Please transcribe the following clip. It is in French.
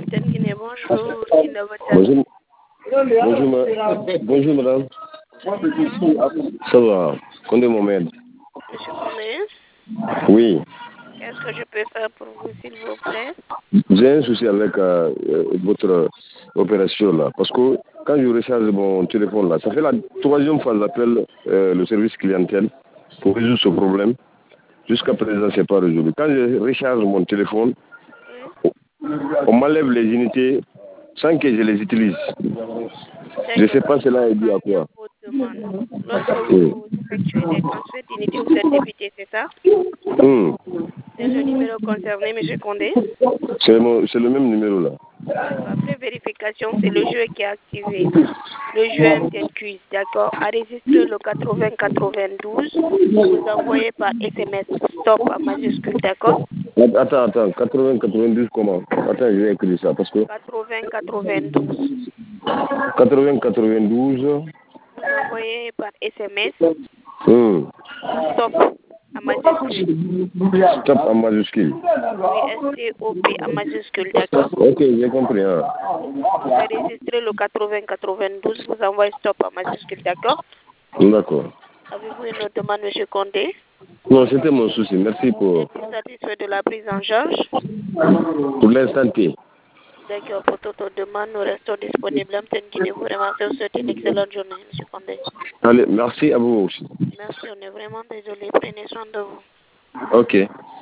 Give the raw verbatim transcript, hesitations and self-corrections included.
Guinée, bonjour. Bonjour. Bonjour, ma... Bonjour madame. Ça va, Condé Mohamed. Monsieur Condé, Oui. qu'est-ce que je peux faire pour vous, s'il vous plaît? J'ai un souci avec euh, votre opération là. Parce que quand je recharge mon téléphone là, ça fait la troisième fois que j'appelle euh, le service clientèle pour résoudre ce problème. Jusqu'à présent, ce n'est pas résolu. Quand je recharge mon téléphone, Oui. on m'enlève les unités sans que je les utilise. Je ne sais pas cela est dû à quoi. Lorsque vous effectuez des transferts d'unités, vous êtes débité, c'est ça? Mmh. C'est le numéro concerné, monsieur Condé? C'est le même numéro là. Après vérification, c'est le jeu qui est activé. Le jeu M T N Quiz, d'accord? Enregistrez le quatre-vingts quatre-vingt-douze. Vous envoyez par S M S stop en majuscule, d'accord? Attends, attends, quatre-vingts quatre-vingt-douze comment? Attends, je vais écrire ça parce que. quatre-vingts quatre-vingt-douze. quatre-vingts quatre-vingt-douze. Vous envoyez par S M S Mmh. stop en majuscule. Stop en majuscule. Oui, S T O P en majuscule, d'accord? Ok, j'ai compris. Hein. Vous enregistrez le quatre-vingts quatre-vingt-douze, vous envoyez stop en majuscule, d'accord? D'accord. Avez-vous une autre demande, monsieur Condé? Non, c'était mon souci. Merci pour. Êtes-vous satisfait de la prise en charge? Pour l'instant T. D'accord, pour toute autre demande, nous restons disponibles. M T N Guinée vous remercie. Vous souhaite une excellente journée, monsieur Condé. Allez, merci à vous aussi. Merci, on est vraiment désolé. Prenez soin de vous. Ok.